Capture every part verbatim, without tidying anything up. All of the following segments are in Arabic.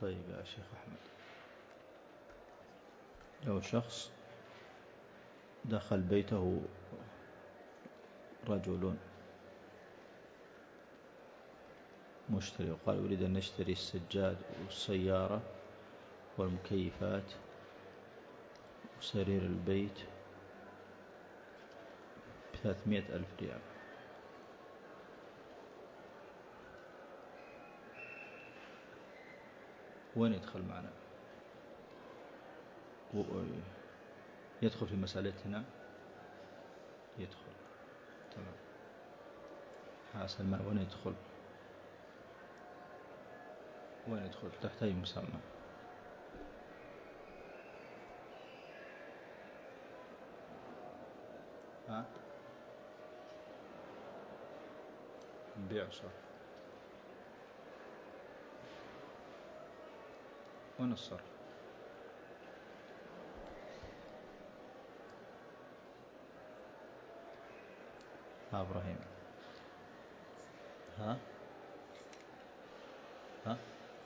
طيب يا شيخ أحمد، لو شخص دخل بيته رجل مشتري وقال أريد أن نشتري السجاد والسيارة والمكيفات وسرير البيت بثلاثمائة ألف ريال، وين يدخل معنا؟ يدخل في مسألتنا؟ يدخل. تمام. حاصل ما وين يدخل؟ وين يدخل؟ تحت أي مسمى؟ ها؟ بيع صرف. وين الصرف؟ ها إبراهيم؟ ها؟ ها؟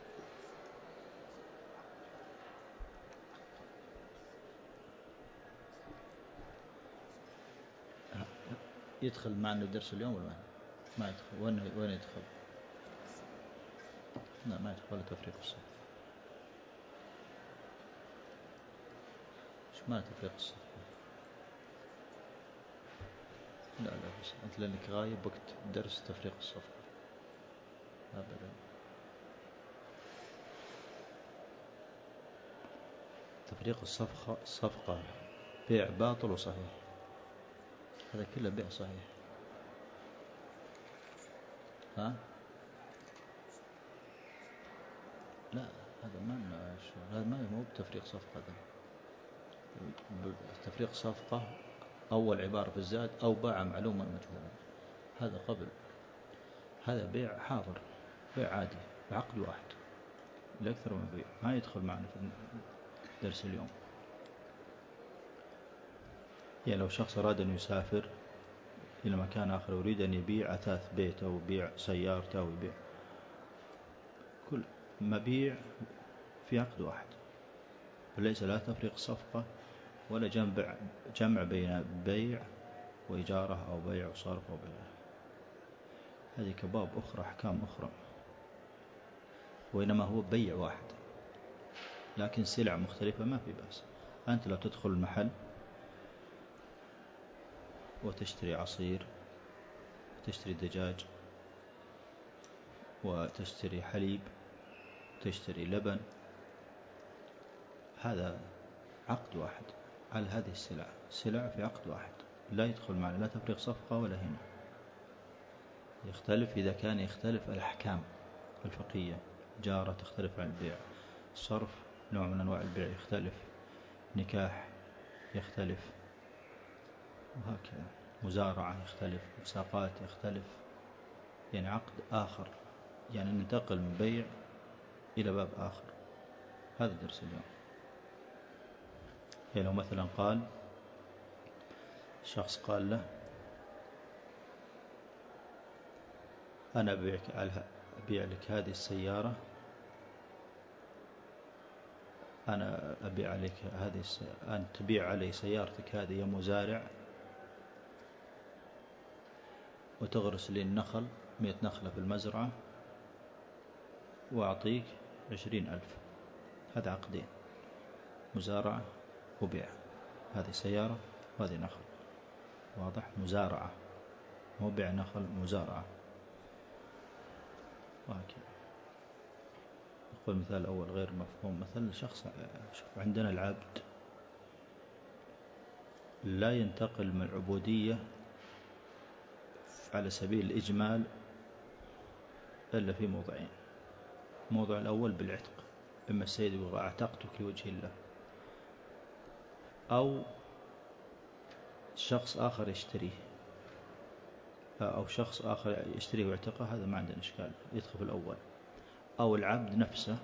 يدخل معنا الدرس اليوم ولا ما يدخل؟ وين وين يدخل؟ لا ما يدخل ولا تفريق الصف. ايش ما تفريق الصف؟ لا لا بس أنت لأنك غايب وقت درس تفريق الصفقة. أبدا. تفريق الصفقة الصفقة بيع باطل وصحيح، هذا كله بيع صحيح. ها؟ لا هذا ما هذا ما هو بتفريق صفقة. هذا تفريق صفقة أول عبارة في الزاد أو باع معلوما مجهولا، هذا قبل. هذا بيع حاضر، بيع عادي بعقد واحد لا أكثر من بيع، ما يدخل معنا في درس اليوم. يعني لو شخص أراد أن يسافر إلى مكان آخر ويريد أن يبيع أثاث بيته ويبيع سيارته ويبيع كل مبيع في عقد واحد، فليس لا تفريق صفقة ولا جمع جمع بين بيع وإجارة أو بيع وصرف أو بيع. هذه كباب أخرى، أحكام أخرى، وإنما هو بيع واحد لكن سلع مختلفة ما في بأس. أنت لو تدخل المحل وتشتري عصير وتشتري دجاج وتشتري حليب وتشتري لبن، هذا عقد واحد على هذه السلع، سلع في عقد واحد لا يدخل معنا لا تفريق صفقة ولا هنا. يختلف إذا كان يختلف الأحكام الفقهية، جارة تختلف عن البيع، صرف نوع من أنواع البيع يختلف، نكاح يختلف، وهكذا مزارعة يختلف، مساقات يختلف، يعني عقد آخر، يعني ننتقل من بيع إلى باب آخر. هذا درس اليوم. يعني لو مثلا قال شخص قال له أنا أبيع لك هذه السيارة، أنا أبيع لك هذه السيارة، أن تبيع علي سيارتك هذه يا مزارع وتغرس لي النخل مئة نخلة في المزرعة وأعطيك عشرين ألف. هذا عقدين، مزارعة وبيع، هذه سيارة وهذه نخل، واضح؟ مزارعة مو بيع نخل، مزارعة. وهكذا. أقول مثال أول غير مفهوم، مثل شخص عندنا العبد لا ينتقل من العبودية على سبيل الإجمال إلا في موضعين. الموضع الأول بالعتق، إما السيد يقول أعتقتك لوجه الله، أو شخص آخر يشتريه، أو شخص آخر يشتريه ويعتقه، هذا ما عندنا إشكال، يدخل في الأول. أو العبد نفسه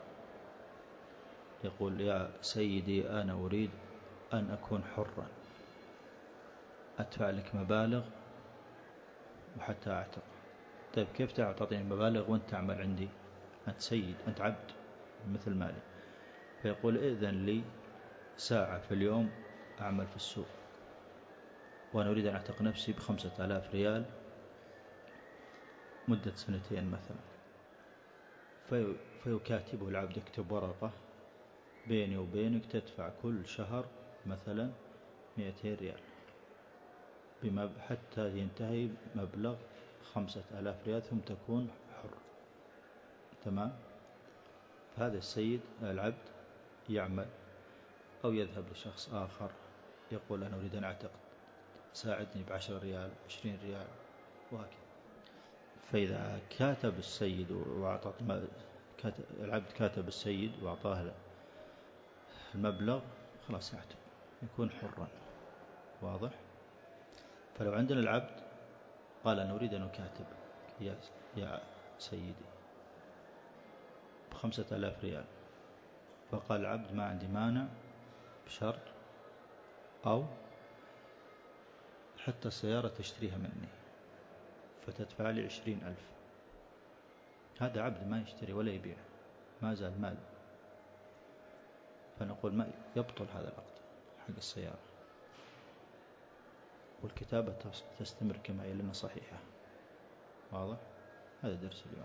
يقول يا سيدي أنا أريد أن أكون حرا، أدفع لك مبالغ وحتى أعتق. طيب كيف تعطيني مبالغ وأنت تعمل عندي؟ أنت سيد، أنت عبد، مثل مالي، فيقول إذن لي ساعة في اليوم أعمل في السوق، وأنا أريد أن أعتق نفسي بخمسة آلاف ريال مدة سنتين مثلا، في فيكاتبه العبد: اكتب ورقة بيني وبينك تدفع كل شهر مثلا مئتين ريال حتى ينتهي مبلغ خمسة آلاف ريال ثم تكون حر. تمام. فهذا السيد العبد يعمل أو يذهب لشخص آخر يقول أنا أريد أن أعتق، ساعدني بعشر ريال عشرين ريال وهكذا. فإذا كاتب السيد وأعطى العبد كاتب السيد وأعطاه المبلغ خلاص يعتق، يكون حرا. واضح؟ فلو عندنا العبد قال أنا أريد أن أكاتب يا يا سيدي بخمسة آلاف ريال، فقال العبد ما عندي مانع بشرط، أو حتى السيارة تشتريها مني فتدفع لي عشرين ألف. هذا عبد ما يشتري ولا يبيع، ما زال مال، فنقول ما يبطل هذا العقد حق السيارة، والكتابة تستمر كما هي لنا صحيحة. واضح؟ هذا درس اليوم.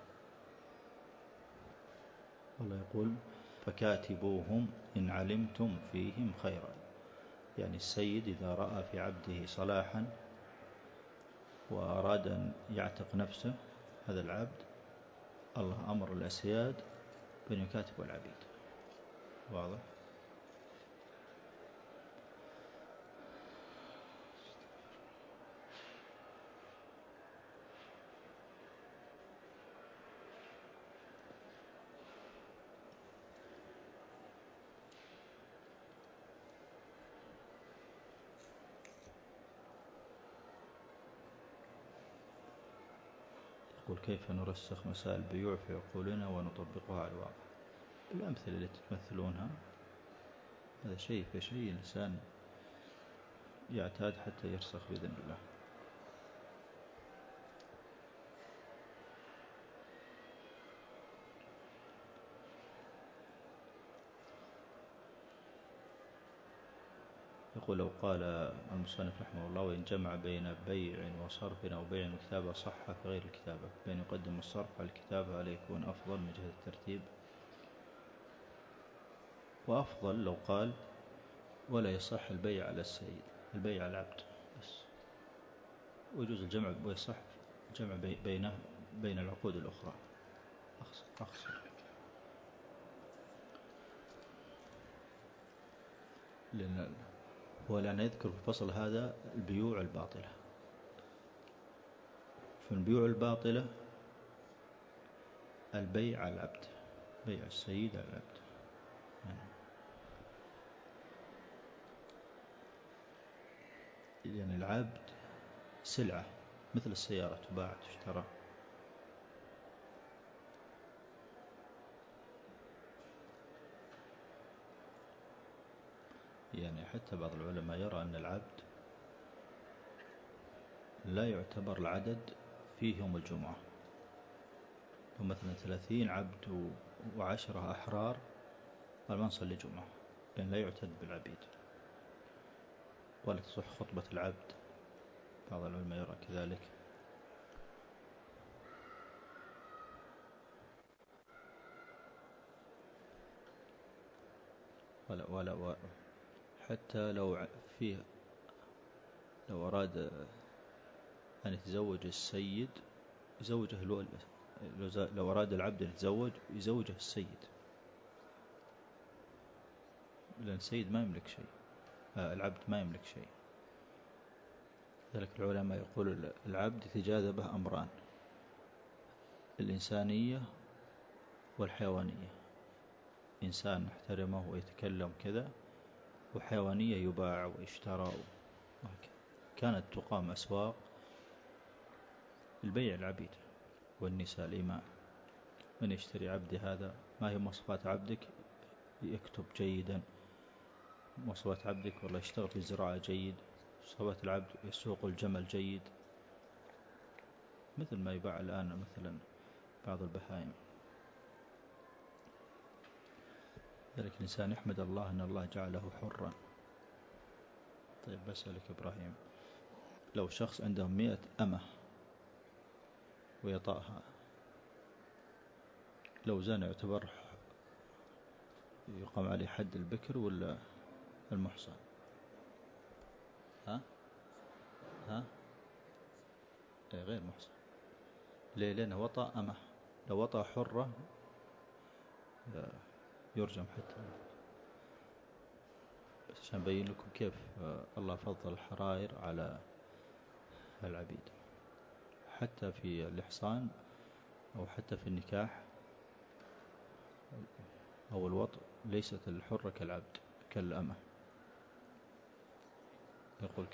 الله يقول فكاتبوهم إن علمتم فيهم خيرا، يعني السيد إذا رأى في عبده صلاحا وأراد أن يعتق نفسه هذا العبد، الله أمر الأسياد بأن يكاتبوا العبيد. واضح؟ يقول كيف نرسخ مسائل البيوع في عقولنا ونطبقها على الواقع؟ الأمثلة التي تمثلونها هذا شيء في شيء الإنسان يعتاد حتى يرسخ بإذن الله. يقول لو قال المصنف رحمه الله وإن جمع بين بيع وصرف أو بيع وكتابة صح في غير الكتابة، بين يقدم الصرف على الكتابة هل يكون أفضل من جهة الترتيب؟ وأفضل لو قال ولا يصح البيع على السيد، البيع على العبد بس، ويجوز الجمع ويصح الجمع بينه بين العقود الأخرى أخسر. لأن هو لأن يذكر في الفصل هذا البيوع الباطلة، فالبيوع الباطلة البيع على العبد، بيع السيد على العبد. يعني العبد سلعة مثل السيارة تباع تشترى. يعني حتى بعض العلماء يرى أن العبد لا يعتبر العدد فيه يوم الجمعة، ومثلا ثلاثين عبد وعشرة أحرار قال ما نصلي جمعة لأن لا يعتد بالعبيد ولا تصح خطبة العبد. بعض العلماء يرى كذلك. ولا ولا ولا حتى لو فيه لو أراد أن يتزوج السيد يزوجه الولد، لو أراد العبد أن يتزوج يزوجه السيد، لأن السيد ما يملك شيء، العبد ما يملك شيء. ذلك العلماء يقول العبد يتجاذبه أمران: الإنسانية والحيوانية، إنسان نحترمه ويتكلم كذا، وحيوانية يباع ويشترى. كانت تقام أسواق البيع العبيد والنساء الإماء، من يشتري عبدي هذا، ما هي مواصفات عبدك، يكتب جيدا مواصفات عبدك، والله يشتغل في الزراعة جيد، مواصفات العبد يسوق الجمل جيد، مثل ما يباع الآن مثلا بعض البهائم. ذلك الإنسان يحمد الله أن الله جعله حرا. طيب بسألك إبراهيم، لو شخص عنده مئة أمة ويطأها، لو زنى يعتبر يقام عليه حد البكر ولا المحصن؟ ها ها إيه غير محصن. ليه؟ لأنه وطأ أمه. لو وطأ حرة يرجم حتى. بس عشان أبين لكم كيف الله فضل الحرائر على العبيد. حتى في الإحصان أو حتى في النكاح أو الوطء ليست الحرة كالعبد كالأمة. يقول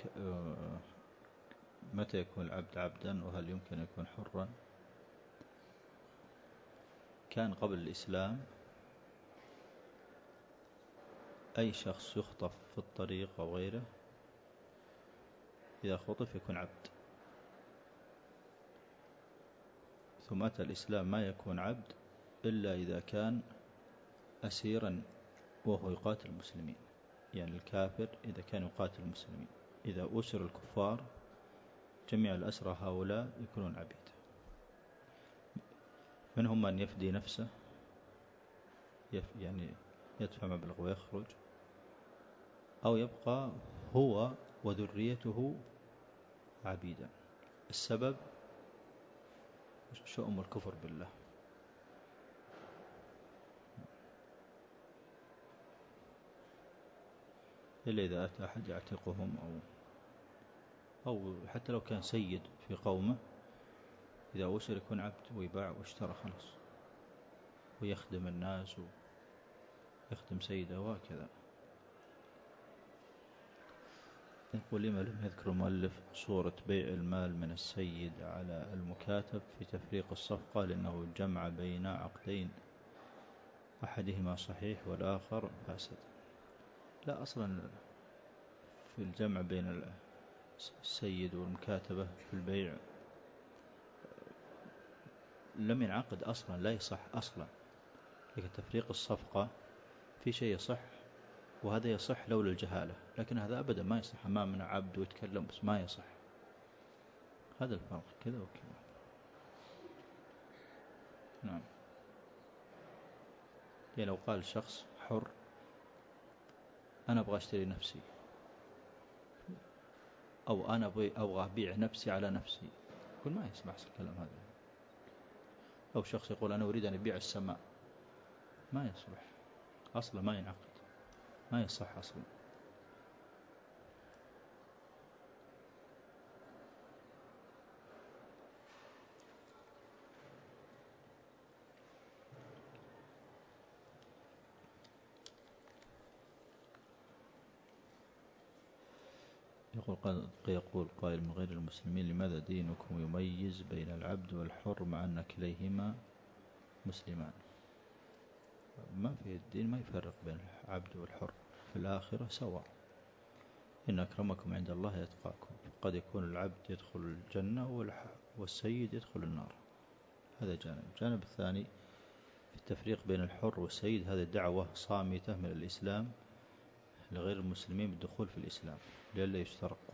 متى يكون العبد عبدا وهل يمكن أن يكون حرا؟ كان قبل الإسلام أي شخص يخطف في الطريق أو غيره إذا خطف يكون عبد. ثم أتى الإسلام ما يكون عبد إلا إذا كان أسيرا وهو يقاتل المسلمين. يعني الكافر إذا كان يقاتل المسلمين، إذا أسر الكفار جميع الأسرى هؤلاء يكونون عبيد. منهم من يفدي نفسه، يعني يدفع مبلغ ويخرج، أو يبقى هو وذريته عبيدا. السبب شؤم الكفر بالله. إلا إذا أتى أحد يعتقهم أو أو حتى لو كان سيد في قومه، إذا أسر يكون عبد ويباع واشترى خلاص، ويخدم الناس ويخدم سيده وهكذا. يقول لما لم يذكر المؤلف صورة بيع المال من السيد على المكاتب في تفريق الصفقة، لأنه جمع بين عقدين أحدهما صحيح والآخر فاسد. لا، أصلا في الجمع بين السيد والمكاتبة في البيع لم ينعقد أصلا، لا يصح أصلا. لكن تفريق الصفقة في شيء يصح، وهذا يصح لولا الجهالة، لكن هذا أبدا ما يصح. أمامنا عبد ويتكلم بس ما يصح. هذا الفرق كذا وكذا. نعم. يعني لو قال شخص حر أنا أبغى أشتري نفسي، أو أنا أبغى أبيع نفسي على نفسي، يقول ما يسمع الكلام هذا. أو شخص يقول أنا أريد أن أبيع السماء، ما يصلح أصلا، ما ينعقد، ما يصح أصلا. يقول قد يقول قائل من غير المسلمين لماذا دينكم يميز بين العبد والحر مع أن كليهما مسلمان؟ ما في الدين ما يفرق بين العبد والحر، في الآخرة سواء. إن أكرمكم عند الله يتقاكم. قد يكون العبد يدخل الجنة والسيد يدخل النار. هذا جانب. الجانب الثاني في التفريق بين الحر والسيد، هذه دعوة صامتة من الإسلام لغير المسلمين بالدخول في الإسلام لئلا يسترقوا.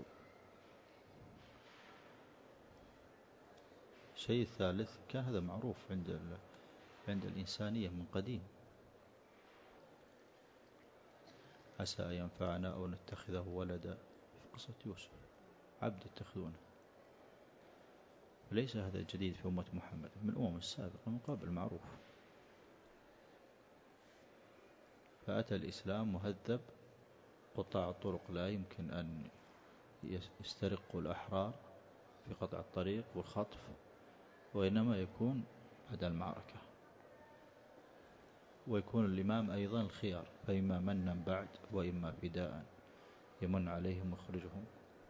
الشيء الثالث كان هذا معروف عند عند الإنسانية من قديم، عسى أن ينفعنا أو نتخذه ولدا. في قصة يوسف عبد يتخذونه. ليس هذا جديد في أمة محمد، من أمم السابقة من قبل معروف. فأتى الإسلام مهذب. قطاع الطرق لا يمكن أن يسترقوا الأحرار في قطع الطريق والخطف، وإنما يكون بعد المعركة. ويكون الإمام أيضا الخيار، فإما منا بعد وإما فداء يمن عليهم ويخرجهم.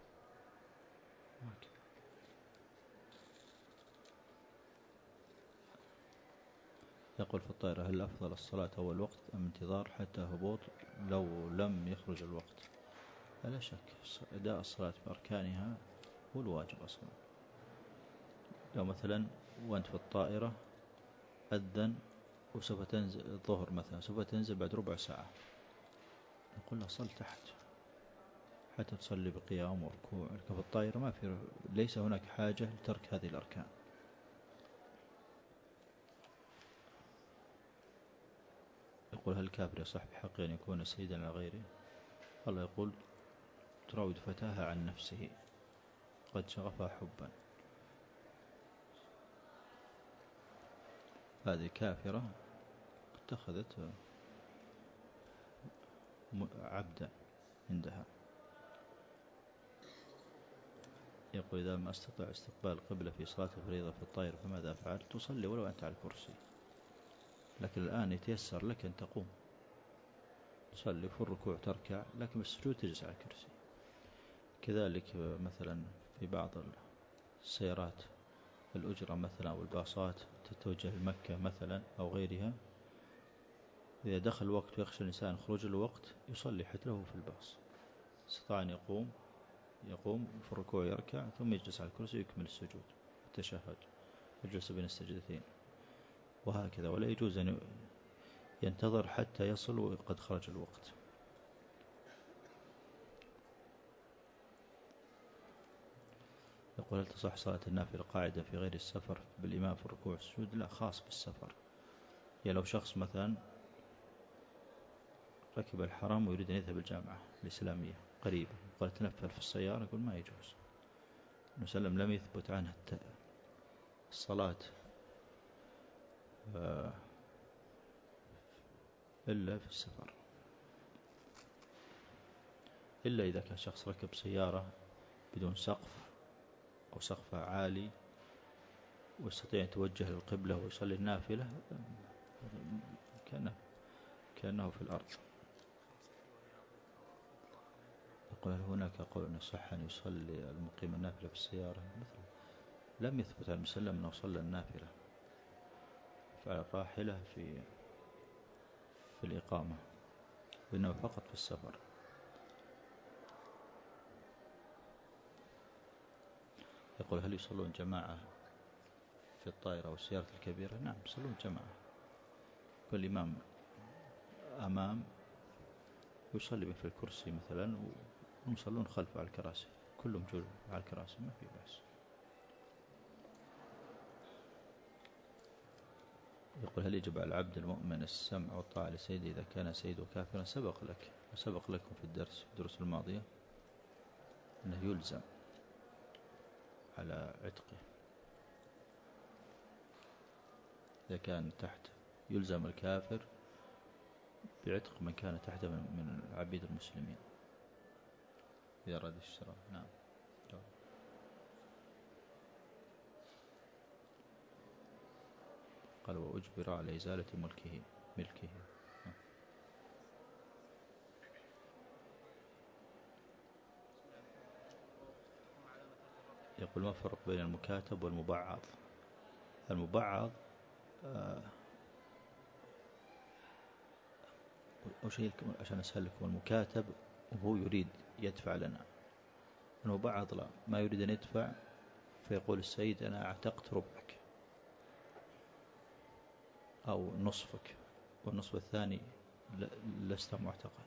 يقول في الطائرة هل أفضل الصلاة أول وقت أم انتظار حتى هبوط لو لم يخرج الوقت؟ لا شك أداء الصلاة بأركانها هو الواجب أصلا. لو مثلا وأنت في الطائرة أذن وسوف تنزل الظهر مثلا، سوف تنزل بعد ربع ساعة، نقول له صل تحت حتى تصلي بقيام وركوع. لكن في الطائرة ما في، ليس هناك حاجة لترك هذه الأركان. يقول هل الكافر يصح بحقه أن يكون سيدا على غيره؟ الله يقول تراود فتاها عن نفسه قد شغفها حبا. هذه كافرة اتخذت عبدا عندها. يقول إذا ما استطاع استقبال القبلة في صلاة الفريضة في الطائر فماذا أفعل؟ تصلي ولو أنت على الكرسي، لكن الآن يتيسر لك أن تقوم تصلي في الركوع تركع، لكن بالسجود تجلس على الكرسي. كذلك مثلا في بعض السيارات الأجرة مثلا أو الباصات تتوجه لمكة مثلا أو غيرها، إذا دخل الوقت ويخشى الإنسان خروج الوقت يصلي حتى له في الباص، استطاع أن يقوم يقوم في الركوع يركع ثم يجلس على الكرسي ويكمل السجود التشهد يجلس بين السجدتين وهكذا، ولا يجوز أن ينتظر حتى يصل وقد خرج الوقت. يقول هل تصح صلاة النافلة قاعدة في غير السفر بالإمام في الركوع والسجود؟ لا، خاص بالسفر. يعني لو شخص مثلا ركب الحرم ويريد أن يذهب الجامعة الإسلامية قريبة وقال تنفل في السيارة، يقول ما يجوز. وسلم لم يثبت عنها الصلاة إلا في السفر، إلا إذا كان شخص ركب سيارة بدون سقف أو سقفها عالي ويستطيع أن يتوجه للقبلة ويصلي النافلة كأنه, كأنه في الأرض. يقول هل هناك قول أن يصح أن يصلي المقيم النافلة في السيارة؟ مثل لم يثبت عن مسلم أنه صلى النافلة فعلى الراحلة في في الإقامة، وإنه فقط في السفر. يقول هل يصلون جماعة في الطائرة والسيارة الكبيرة؟ نعم يصلون جماعة، كل إمام أمام ويصلي في الكرسي مثلا ويصلون خلفه على الكراسي، كلهم جول على الكراسي ما في بأس. يقول هل يجب على العبد المؤمن السمع والطاعة لسيده إذا كان سيده كافرا؟ سبق لك وسبق لكم في الدرس في الدروس الماضية أنه يلزم على عتقه إذا كان تحت، يلزم الكافر بعتق من كان تحت من عبيد المسلمين إذا أراد الشراء. نعم. قال وأجبر على إزالة ملكه ملكه يقول ما الفرق بين المكاتب والمبعض؟ المبعض آه أو شيء عشان أسهلكم، المكاتب وهو يريد يدفع لنا، المبعض لا، ما يريد أن يدفع فيقول السيد أنا أعتقت ربعك أو نصفك والنصف الثاني لست معتقا،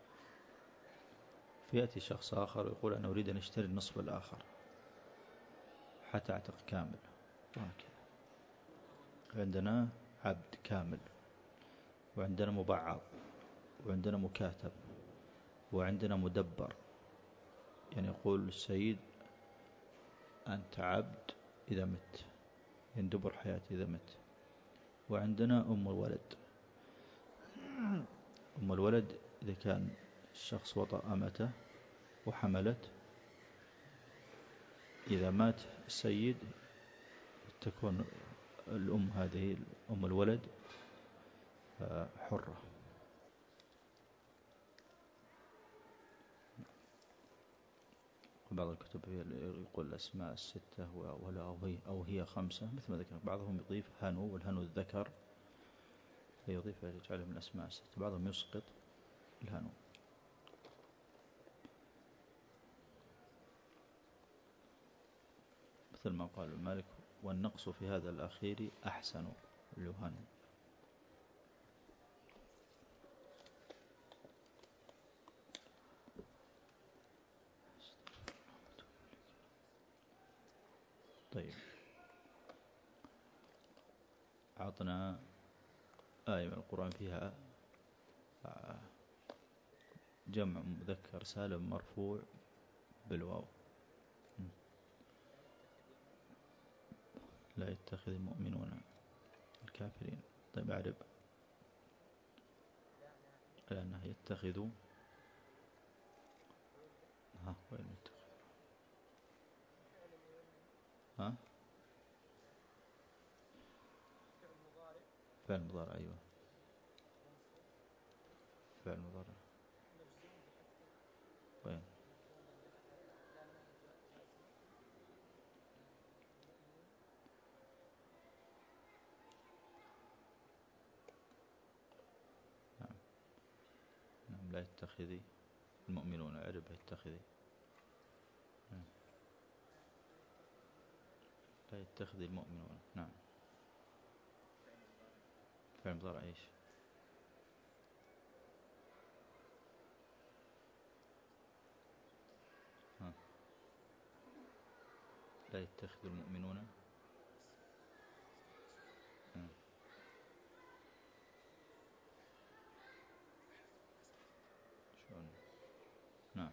فيأتي شخص آخر ويقول أنا أريد أن أشتري النصف الآخر حتى أعتق كامل وهكذا. عندنا عبد كامل وعندنا مبعض وعندنا مكاتب وعندنا مدبر، يعني يقول السيد أنت عبد إذا مت يندبر حياتي إذا مت. وعندنا أم الولد، أم الولد إذا كان الشخص وطأ أمته وحملت، إذا مات السيد تكون الأم هذه أم الولد حرة. بعض الكتب يقول الأسماء الستة ولا أو هي, أو هي خمسة مثل ما ذكر، بعضهم يضيف هنو والهنو الذكر فيضيف يجعله من الأسماء الستة، بعضهم يسقط الهنو. مثل ما قال المالك والنقص في هذا الأخير أحسن الهنو. طيب، عطنا آية من القرآن فيها جمع مذكر سالم مرفوع بالواو. لا يتخذ المؤمنون الكافرين. طيب أعرب لأنه يتخذوا. ها وين يتخذ؟ ها فعل مضارع. أيوة فعل مضارع. وين؟ نعم. نعم لا يتخذ المؤمنون. أعرب يتخذ. نعم. لا يتخذ المؤمنون. نعم. فعل مضارع إيش؟ ها. لا يتخذ المؤمنون. نعم. شلون؟ نعم.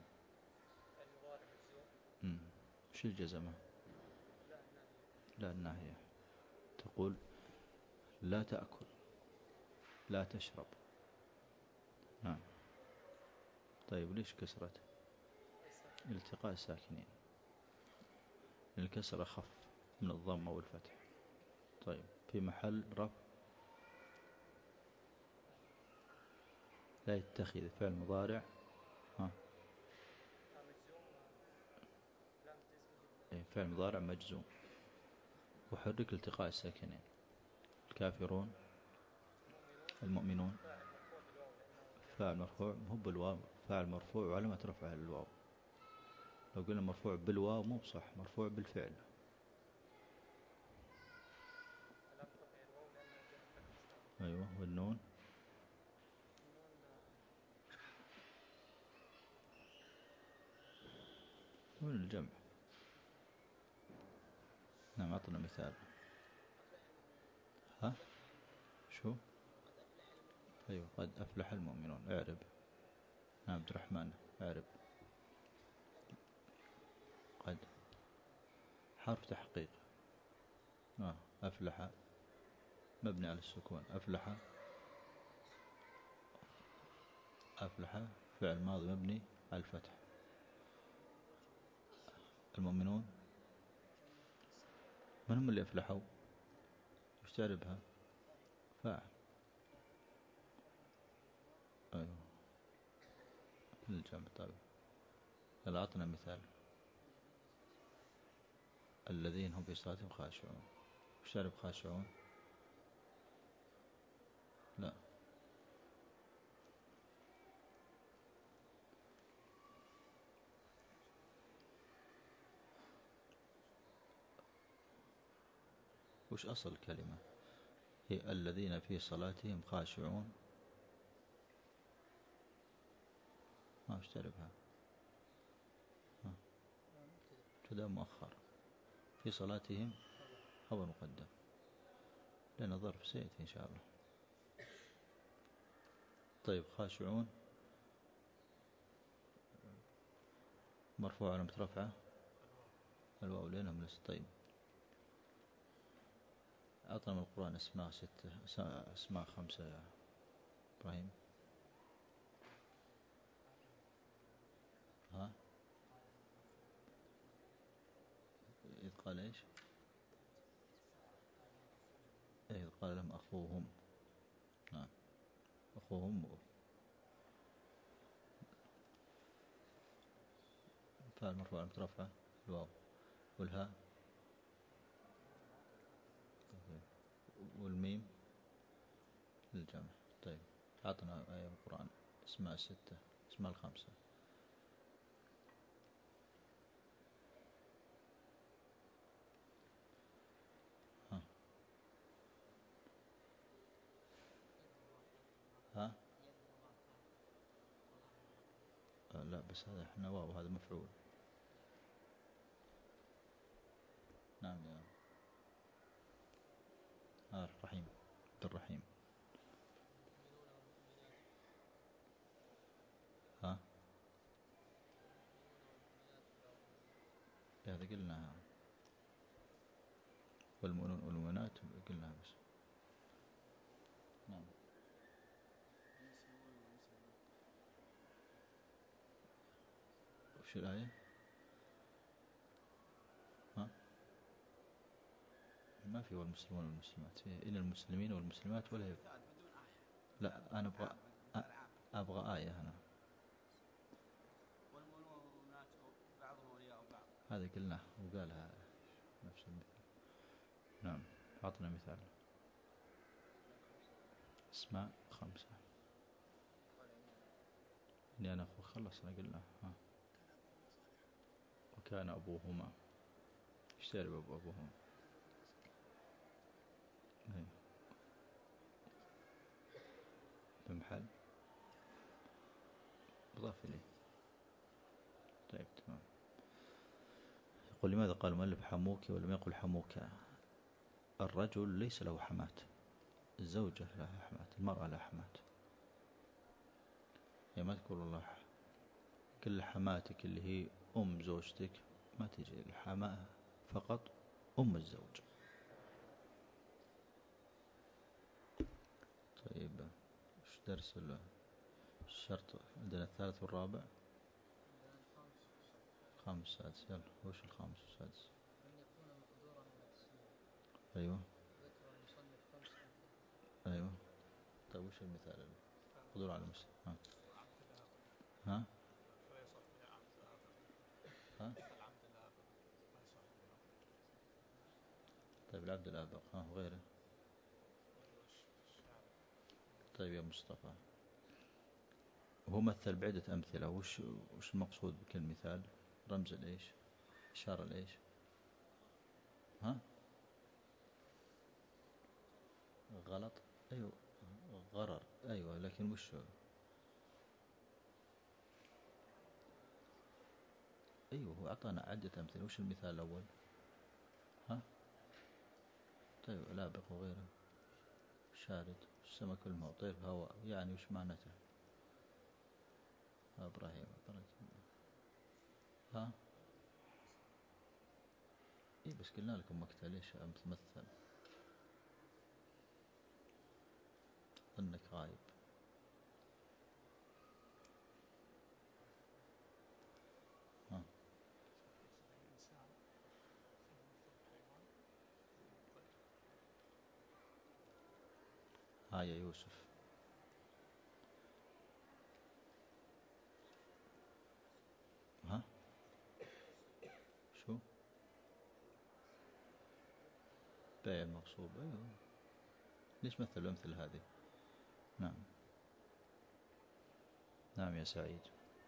مم. وش الجزمة؟ لا الناهية. تقول لا تأكل لا تشرب. نعم. طيب ليش كسرت؟ التقاء الساكنين. الكسر أخف من الضم والفتح. طيب في محل رفع. لا يتخذ فعل مضارع. ها. إيه فعل مضارع مجزوم. وحرك التقاء الساكنين. الكافرون. المؤمنون. فاعل مرفوع مو بالواو. فاعل مرفوع وعلامة رفعه الواو. لو قلنا مرفوع بالواو مو بصح، مرفوع بالفعل. أيوة. والنون. نون الجمع. نعم أعطنا مثال. ها شو؟ أيوة قد أفلح المؤمنون. اعرب. نعم عبد الرحمن اعرب. قد حرف تحقيق. آه. أفلح مبني على السكون. أفلح. أفلح فعل ماضي مبني على الفتح. المؤمنون من هم اللي أفلحوا؟ وش تعربها؟ فاعل. أيوة الجمع. طيب يلا أعطنا مثال. الذين هم في صلاتهم خاشعون. وش تعرب خاشعون؟ لا. وش أصل الكلمة؟ هي الذين في صلاتهم خاشعون. ما وش تعربها؟ ابتداء مؤخر. في صلاتهم خبر مقدم لأن ظرف سيأتي إن شاء الله. طيب خاشعون مرفوع علامة رفعه الواو لأنهم لست. طيب أعطنا من القرآن أسماء ستة أسماء خمسة يا إبراهيم. ها. إذ قال إيش؟ إذ قال لهم أخوهم. نعم أخوهم. فعل مرفوع علامة رفعه الواو. والهاء والميم للجمع. طيب أعطنا آية من القرآن اسماء الستة اسماء الخمسة. ها. ها. آه لا بس هذا احنا واو هذا مفعول. نعم يا آه الرحيم، عبد الرحيم. ها هذا قلناها، والمؤمنون والمؤمنات قلناها بس. نعم. وش الآية؟ ها ما في والمسلمون والمسلمات، في إن المسلمين والمسلمات ولا يب... لا أنا أبغى أبغى آية هنا. والمؤمنات بعضهم أولياء بعض، هذا قلناه وقالها نفس المثال. نعم أعطنا مثال. اسماء خمسة. إني أنا أخو خلصنا قلنا. ها وكان أبوهما اشتري أبوهما. أي بمحل مضاف إليه. طيب تمام. يقول لماذا قال المؤلف حموك ولم يقل حموك؟ الرجل ليس له حمات، الزوجة لها حمات، المرأة لها حمات. يعني ما تقول الله كل حماتك اللي هي أم زوجتك، ما تجي الحماة فقط أم الزوج. طيب ايش درس الشرط عندنا؟ الثالث والرابع. خامس سادس. يلا وش الخامس والسادس؟ أن يكون مقدورا على التسليم. أيوة. ذكر المصنف خمس أمثلة. أيوة. طيب وش المثال؟ مقدور على المسلم. ها ها ها طيب العبد الآبق. ها وغيره. طيب يا مصطفى، وهو مثل بعدة أمثلة، وش وش المقصود بكل مثال؟ رمز الإيش؟ إشارة الإيش؟ ها غلط. أيوة غرر. أيوة لكن وش؟ أيوة هو أعطانا عدة أمثلة، وش المثال الأول؟ ها طيب لابق وغيره. شارد، السمك الماء، طير هواء، يعني وش معناته؟ إبراهيم. ها إيه بس قلنا لكم مقتل ليش مثل أنك غايب. ها ها يا يوسف. ها شو بيع المغصوب؟ أيوه ليش مثل الأمثلة هذه؟ نعم نعم يا سعيد.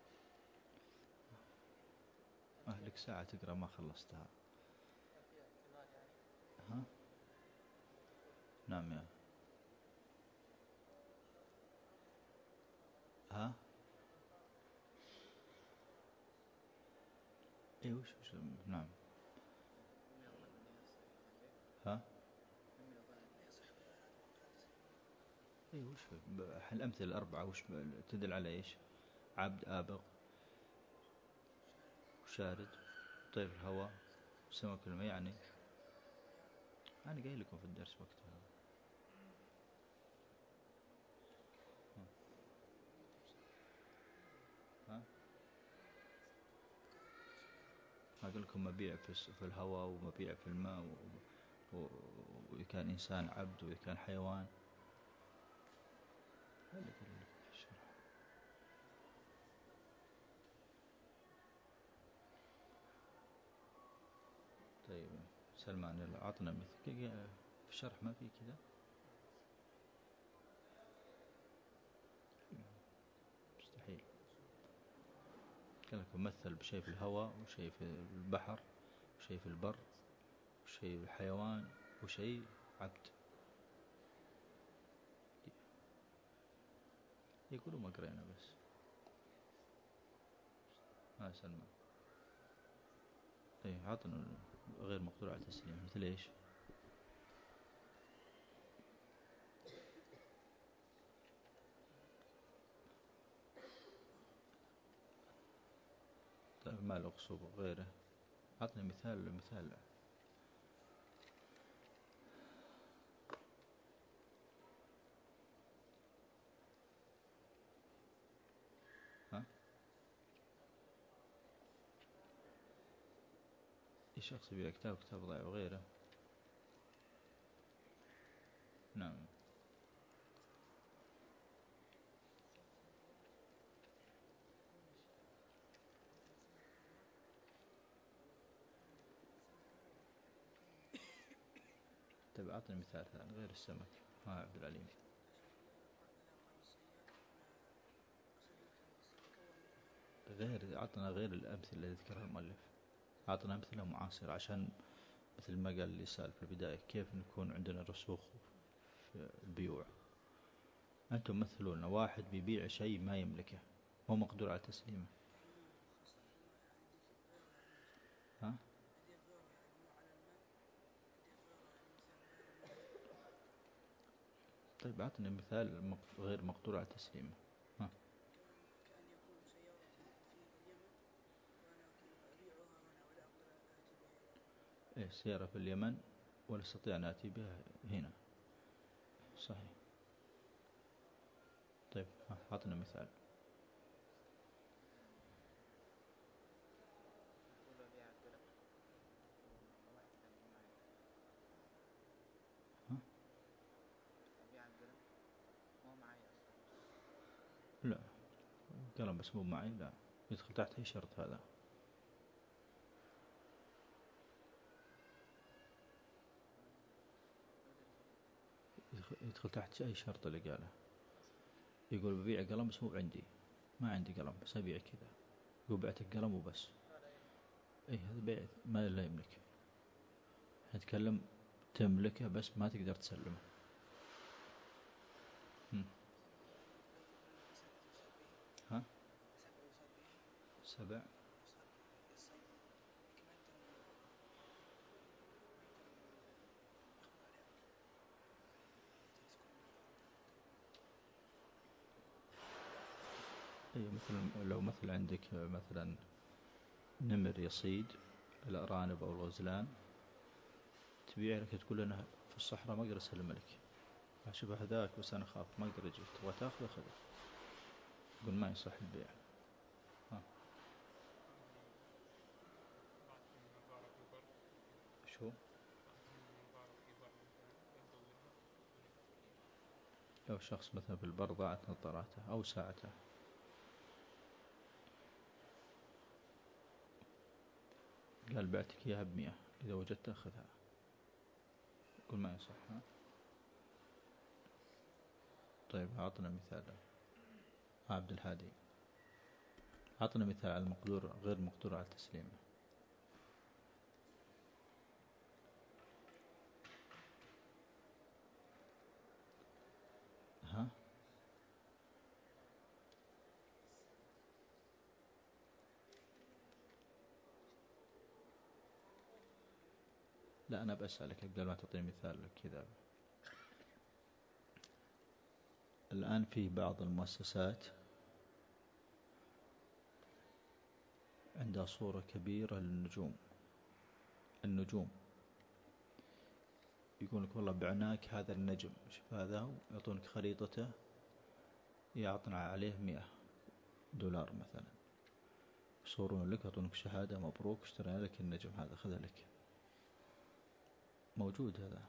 أهلك ساعة تقرأ ما خلصتها. ها نعم يا ها اي وش وش نعم. ها اي وش الأمثلة الأربعة وش تدل على ايش؟ عبد آبق وشارد طير الهواء سمك الماء. يعني أنا قايل لكم في الدرس وقتها. ها أقول لكم مبيع في الهواء ومبيع في الماء، وإذا كان إنسان عبد وإذا كان حيوان. طيب سلمان يلا عطنا مثل في الشرح ما في كذا مستحيل. قال لكم مثل بشيء في الهواء وشيء في البحر وشيء في البر وشيء في الحيوان وشيء عبد. يقولوا ما قرينا بس. ها سلمان اي عطنا غير مقدور على التسليم مثل ايش؟ ما له غصوب غيره. عطني مثال مثال. ها؟ أي شخص يبيع كتاب كتاب ضايع وغيره. نعم. طيب أعطني مثال ثاني غير السمك. ها عبد العليم. غير أعطنا غير الأمثلة اللي ذكرها المؤلف. أعطنا أمثلة معاصرة عشان مثل ما قال اللي سأل في البداية كيف نكون عندنا رسوخ في البيوع. أنتم مثلوا لنا واحد بيبيع شيء ما يملكه مو مقدور على تسليمه. ها؟ طيب أعطني مثال غير مقدور على تسليمه. ها؟ كأن يكون سيارتي في اليمن وأنا أبيعها هنا ولا أقدر آتي بها إلى. إيه سيارة في اليمن ولا أستطيع أن آتي بها هنا. صحيح. طيب أعطنا مثال. ها؟ لا قلم بس مو معي. لا يدخل تحت أي شرط هذا. يدخل تحت أي شرط اللي قاله. يقول ببيع قلم بس مو عندي. ما عندي قلم بس أبيع كذا. يقول بعتك قلم وبس. أي هذا بيع ما لا يملك. نتكلم تملكه بس ما تقدر تسلمه. ها؟ سبع. أي مثل لو مثل عندك مثلا نمر يصيد الأرانب أو الغزلان تبيع لك تقول أنا في الصحراء ما أقدر أسلم لك. أشوف هذاك بس أنا خاف ما أقدر أجي تبغى تأخذ أخذه. يقول ما يصح البيع. ها. شو؟ لو شخص مثلا في البر ضاعت نظاراته أو ساعته قال بعتك إياها بمئة إذا وجدت أخذها. يقول ما يصح. ها؟ طيب أعطنا مثال. عبد الهادي أعطنا مثال على المقدور غير مقدور على تسليمه. ها؟ لا أنا بسألك قبل ما تعطيني مثال كذا. الآن في بعض المؤسسات عندها صورة كبيرة للنجوم. النجوم يقول لك والله بعناك هذا النجم شوف هذا يعطونك خريطته يعطنا عليه مئة دولار مثلا. يصورون لك يعطونك شهادة مبروك اشترينا لك النجم هذا خذها لك. موجود هذا.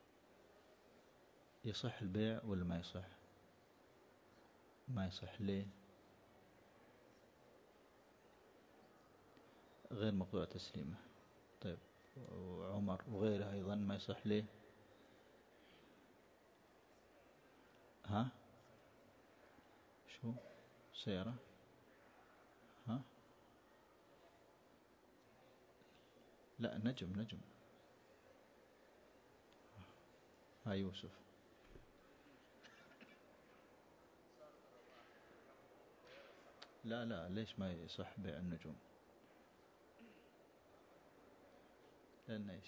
يصح البيع ولا ما يصح؟ ما يصح. ليه؟ غير مقدور تسليمه. طيب وعمر وغيره أيضا ما يصح. ليه؟ ها؟ شو؟ سيارة؟ ها؟ لا نجم نجم. ها يوسف. لا لا ليش ما يصح بيع النجوم؟ لأن إيش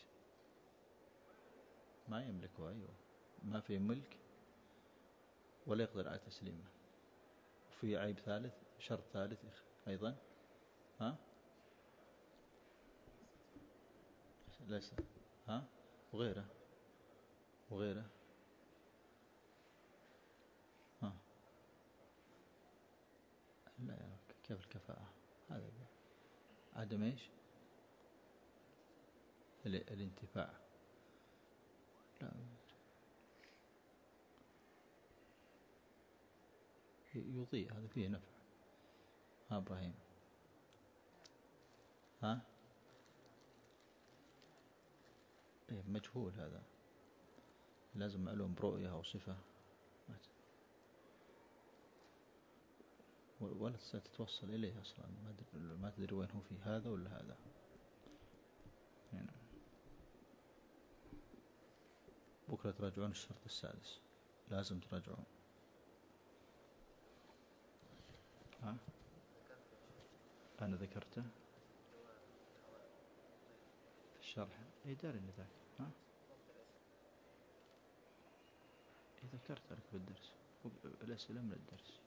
ما يملكه. أيوه ما في ملك ولا يقدر على تسليمه. وفي عيب ثالث شرط ثالث أيضا. ها ليس. ها وغيره وغيره. ها لا يا رب. كيف الكفاءة؟ هذا عدم ايش؟ الانتفاع. لا يضيء، هذا فيه نفع. ها إبراهيم. ها إيه مجهول هذا، لازم معلوم برؤية أو صفة ولا تتوصل إليه أصلا، ما تدري وين هو، في هذا ولا هذا يعني. بكرة تراجعون الشرط السادس، لازم تراجعون. ها أنا ذكرته في الشرح. أي داري إن ذاك. ها إيه ذكرت لك بالدرس، الأسئلة من الدرس.